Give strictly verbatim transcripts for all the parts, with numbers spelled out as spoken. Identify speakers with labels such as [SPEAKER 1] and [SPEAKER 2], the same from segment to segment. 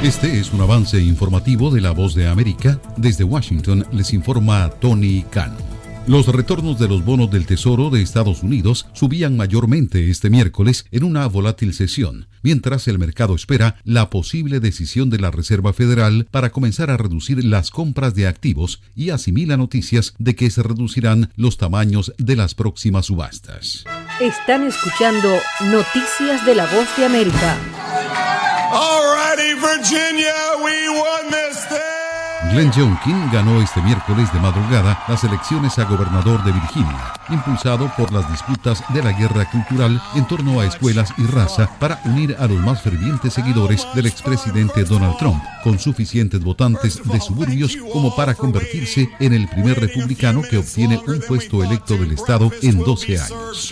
[SPEAKER 1] Este es un avance informativo de La Voz de América. Desde Washington les informa Tony Cano. Los retornos de los bonos del Tesoro de Estados Unidos subían mayormente este miércoles en una volátil sesión, mientras el mercado espera la posible decisión de la Reserva Federal para comenzar a reducir las compras de activos y asimila noticias de que se reducirán los tamaños de las próximas subastas.
[SPEAKER 2] Están escuchando Noticias de La Voz de América.
[SPEAKER 3] Alrighty, Virginia, we won this thing.
[SPEAKER 1] Glenn Youngkin ganó este miércoles de madrugada las elecciones a gobernador de Virginia, impulsado por las disputas de la guerra cultural en torno a escuelas y raza para unir a los más fervientes seguidores del expresidente Donald Trump, con suficientes votantes de suburbios como para convertirse en el primer republicano que obtiene un puesto electo del estado en doce años.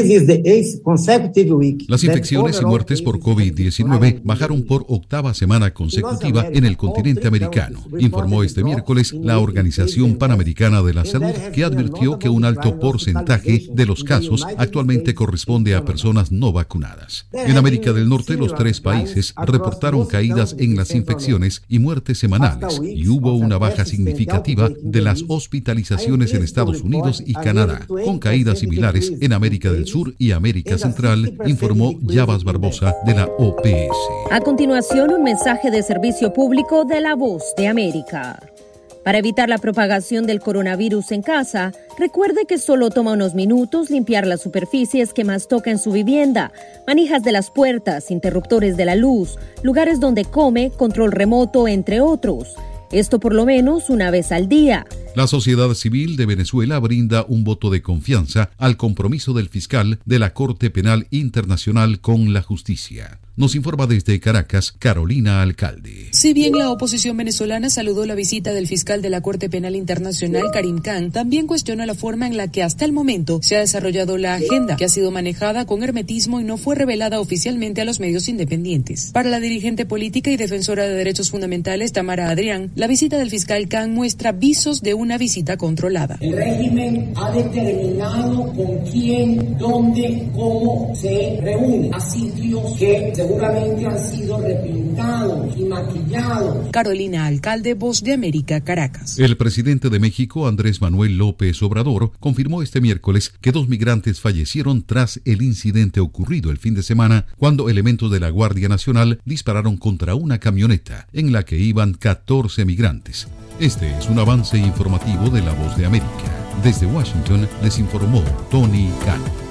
[SPEAKER 1] Las infecciones y muertes por COVID diecinueve bajaron por octava semana consecutiva en el continente americano, informó este miércoles la Organización Panamericana de la Salud, que advirtió que un alto porcentaje de los casos actualmente corresponde a personas no vacunadas. En América del Norte, los tres países reportaron caídas en las infecciones y muertes semanales, y hubo una baja significativa de las hospitalizaciones en Estados Unidos y Canadá, con caídas similares en América del Sur y América Central, informó Yabas Barbosa de la O P S.
[SPEAKER 2] A continuación, un mensaje de servicio público de La Voz de América. Para evitar la propagación del coronavirus en casa, recuerde que solo toma unos minutos limpiar las superficies que más toca en su vivienda, manijas de las puertas, interruptores de la luz, lugares donde come, control remoto, entre otros. Esto por lo menos una vez al día.
[SPEAKER 1] La sociedad civil de Venezuela brinda un voto de confianza al compromiso del fiscal de la Corte Penal Internacional con la justicia. Nos informa desde Caracas, Carolina Alcalde.
[SPEAKER 4] Si bien la oposición venezolana saludó la visita del fiscal de la Corte Penal Internacional, Karim Khan, también cuestiona la forma en la que hasta el momento se ha desarrollado la agenda, que ha sido manejada con hermetismo y no fue revelada oficialmente a los medios independientes. Para la dirigente política y defensora de derechos fundamentales, Tamara Adrián, la visita del fiscal Khan muestra visos de una visita controlada.
[SPEAKER 5] El régimen ha determinado con quién, dónde, cómo se reúne a sitios que seguramente han sido repintados y maquillados.
[SPEAKER 4] Carolina Alcalde, Voz de América, Caracas.
[SPEAKER 1] El presidente de México, Andrés Manuel López Obrador, confirmó este miércoles que dos migrantes fallecieron tras el incidente ocurrido el fin de semana cuando elementos de la Guardia Nacional dispararon contra una camioneta en la que iban catorce migrantes. Este es un avance informativo de La Voz de América. Desde Washington les informó Tony Cano.